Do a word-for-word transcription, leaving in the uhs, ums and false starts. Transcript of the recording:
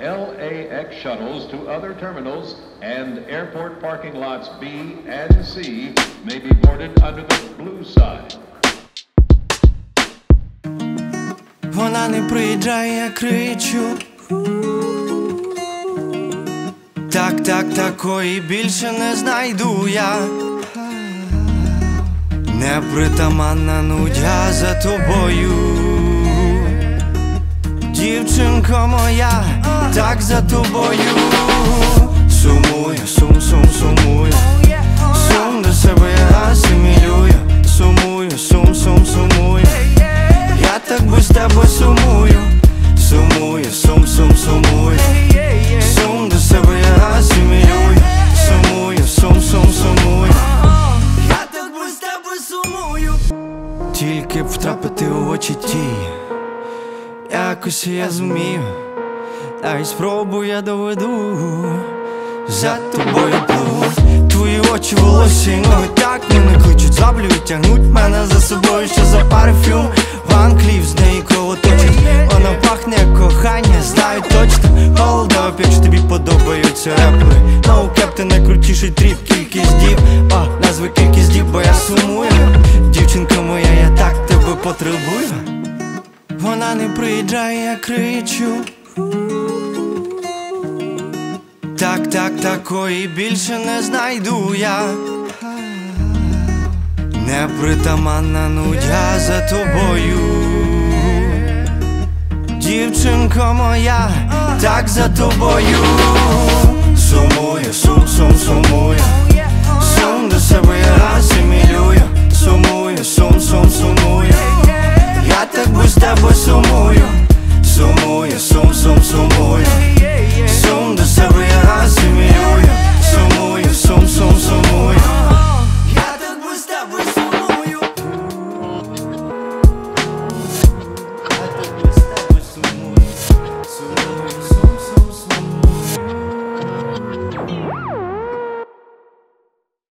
L A X shuttles to other terminals and airport parking lots B and C may be boarded under the blue side. Вона не приїжджає, я кричу. Так, так, такої більше не знайду я. Непритаманна нудьга за тобою. Дівчинко моя, так за тобою. Сумую, сум, сум, сумую. Сум до себе я асимілюю. Сумую, сум, сум, сумую. Я так без тебе сумую. Сумую, сум, сум, сумую. Сум до себе я асимілюю. Сумую, сум, сум, сумую. Я так без тебе сумую. Тільки б втрапити у очі ті, якось я зумію. Дай спробу, я доведу. За тобою пливу. Твої очі волосся, ноги так мене кличуть. Злаблюють, тягнуть мене за собою. Що за парфюм? Ван Кліф, з неї кровоточить. Вона пахне як кохання, знаю точно. Холодове, якщо тобі подобаються репери. Ноукеп, ти найкрутіший тріп. Кількість дів, о, назви кількість дів, бо я сумую. Дівчинка моя, я так тебе потребую. Вона не приїжджає, я кричу. Так, так, такої більше не знайду я. Непритаманна нудьга за тобою. Дівчинко моя, так за тобою. Сумую, сум, сум, сумую. Сум до себе я асимілюю. Сумую, сум, сум, сумую. Я так без тебе сумую. Сумую, сум, сум, сумую.